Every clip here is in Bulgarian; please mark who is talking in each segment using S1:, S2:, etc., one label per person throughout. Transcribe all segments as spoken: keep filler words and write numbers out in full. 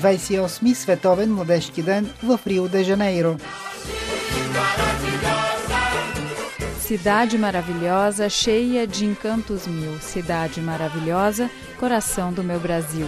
S1: двадесет и осми Световен младежки ден в Рио де Жанейро.
S2: Cidade maravilhosa, cheia de encantos mil. Cidade maravilhosa, coração do meu Brasil.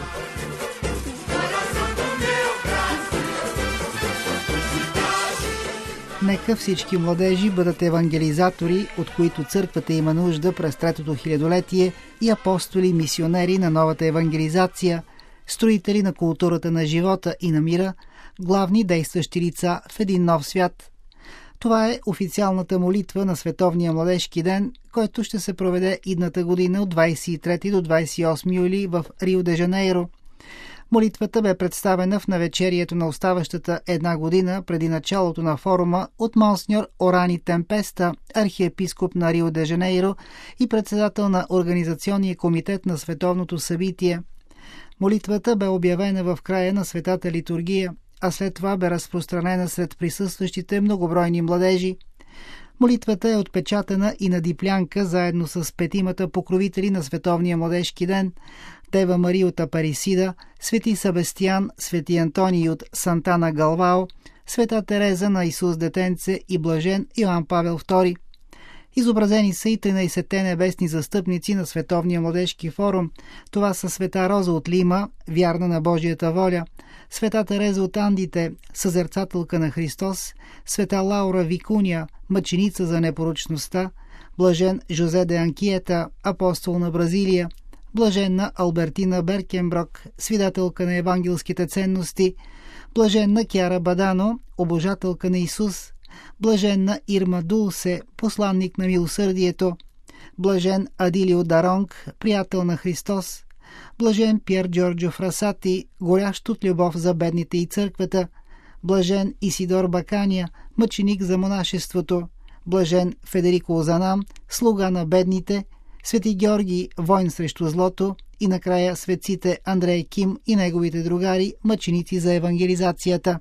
S1: Нека всички младежи бъдат евангелизатори, от които църквата има нужда през третото хилядолетие, и апостоли, мисионери на новата евангелизация, строители на културата на живота и на мира, главни действащи лица в един нов свят. Това е официалната молитва на Световния младежки ден, който ще се проведе идната година от двадесет и трети до двадесет и осми юли в Рио де Жанейро. Молитвата бе представена в навечерието на оставащата една година преди началото на форума от монсеньор Орани Темпеста, архиепископ на Рио де Жанейро и председател на Организационния комитет на световното събитие. Молитвата бе обявена в края на Светата литургия, а след това бе разпространена сред присъстващите многобройни младежи. Молитвата е отпечатана и на диплянка заедно с петимата покровители на Световния младежки ден: Дева Мария от Апарисида, Свети Себастиян, Свети Антоний от Сантана Галвао, Света Тереза на Исус Детенце и блажен Йоан Павел втори. Изобразени са и тринадесетте небесни застъпници на Световния младежки форум. Това са Света Роза от Лима, вярна на Божията воля; Света Тереза от Андите, съзерцателка на Христос; Света Лаура Викуния, мъченица за непорочността; блажен Жозе де Анкиета, апостол на Бразилия; блаженна Албертина Беркенброк, свидателка на евангелските ценности; блаженна Кяра Бадано, обожателка на Исус; блаженна Ирма Дулсе, посланник на милосърдието; блажен Адилио Даронг, приятел на Христос; блажен Пьер Джорджо Фрасати, горящ от любов за бедните и църквата; блажен Исидор Бакания, мъченик за монашеството; блажен Федерико Озанам, слуга на бедните; Свети Георги, войн срещу злото; и накрая светците Андрей Ким и неговите другари, мъченици за евангелизацията.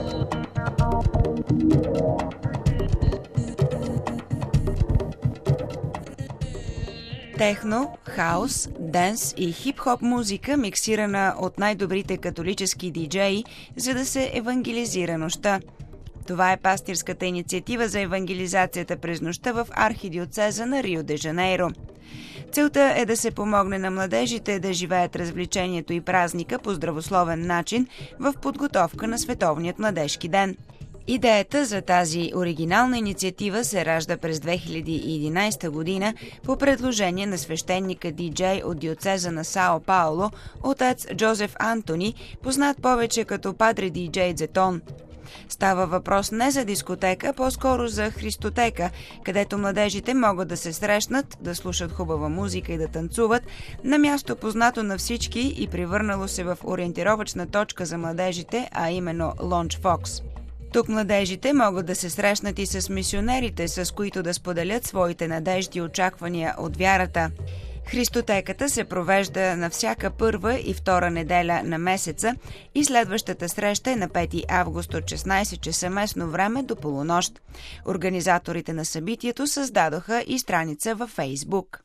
S3: Техно, хаус, денс и хип-хоп музика, миксирана от най-добрите католически диджеи, за да се евангелизира нощта. Това е пастирската инициатива за евангелизацията през нощта в архидиоцеза на Рио де Жанейро. Целта е да се помогне на младежите да живеят развлечението и празника по здравословен начин в подготовка на Световният младежки ден. Идеята за тази оригинална инициатива се ражда през две хиляди и единадесета година по предложение на свещеника диджей от диоцеза на Сао Пауло, отец Джозеф Антони, познат повече като Падре диджей Дзетон. Става въпрос не за дискотека, по-скоро за христотека, където младежите могат да се срещнат, да слушат хубава музика и да танцуват на място познато на всички и превърнало се в ориентировъчна точка за младежите, а именно Лонч Фокс. Тук младежите могат да се срещнат и с мисионерите, с които да споделят своите надежди и очаквания от вярата. Христотеката се провежда на всяка първа и втора неделя на месеца и следващата среща е на пети август от шестнадесет часа местно време до полунощ. Организаторите на събитието създадоха и страница във Фейсбук.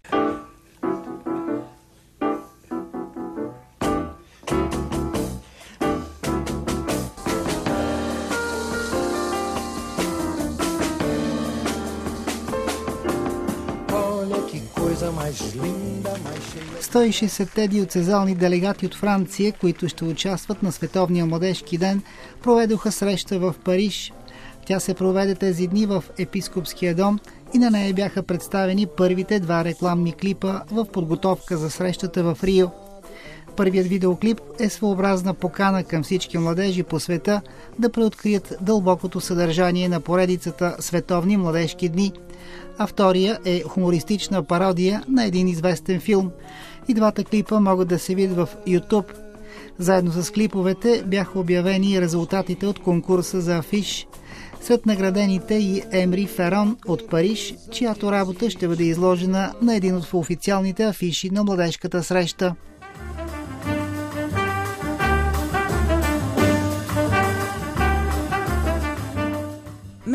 S1: сто и шейсетте диоцезални делегати от Франция, които ще участват на Световния младежки ден, проведоха среща в Париж. Тя се проведе тези дни в Епископския дом и на нея бяха представени първите два рекламни клипа в подготовка за срещата в Рио. Първият видеоклип е своеобразна покана към всички младежи по света да преоткрият дълбокото съдържание на поредицата Световни младежки дни, а втория е хумористична пародия на един известен филм. И двата клипа могат да се видят в YouTube. Заедно с клиповете бяха обявени резултатите от конкурса за афиш. Сред наградените и Емри Ферон от Париж, чиято работа ще бъде изложена на един от официалните афиши на младежката среща.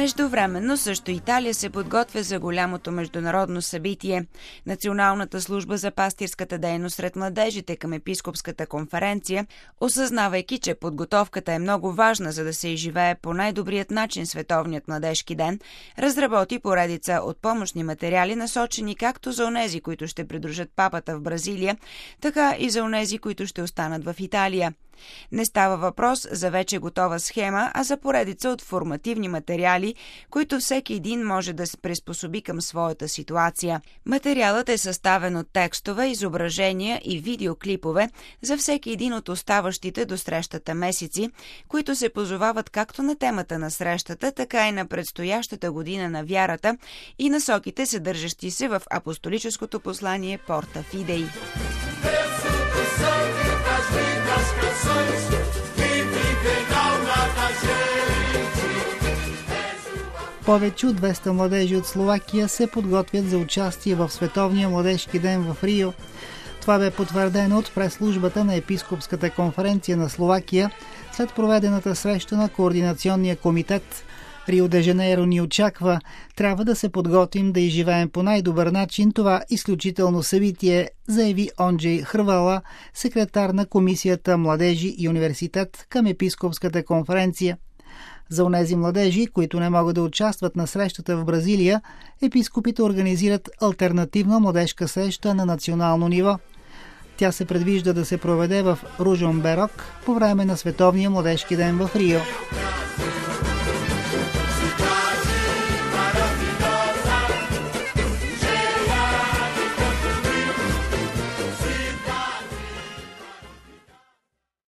S3: Междувременно също Италия се подготвя за голямото международно събитие. Националната служба за пастирската дейност сред младежите към Епископската конференция, осъзнавайки, че подготовката е много важна, за да се изживее по най-добрият начин Световният младежки ден, разработи поредица от помощни материали, насочени както за онези, които ще придружат папата в Бразилия, така и за онези, които ще останат в Италия. Не става въпрос за вече готова схема, а за поредица от формативни материали, които всеки един може да се приспособи към своята ситуация. Материалът е съставен от текстове, изображения и видеоклипове за всеки един от оставащите до срещата месеци, които се позовават както на темата на срещата, така и на предстоящата година на вярата и насоките, съдържащи се в апостолическото послание Порта Фидей.
S1: Повече от двеста младежи от Словакия се подготвят за участие в Световния младежки ден в Рио. Това бе потвърдено от прес-службата на Епископската конференция на Словакия след проведената среща на Координационния комитет. Рио де Жанейро ни очаква. Трябва да се подготвим да изживеем по най-добър начин това изключително събитие, заяви Онджей Хрвала, секретар на Комисията Младежи и университет към Епископската конференция. За онези младежи, които не могат да участват на срещата в Бразилия, епископите организират алтернативна младежка среща на национално ниво. Тя се предвижда да се проведе в Ружомберок по време на Световния младежки ден в Рио.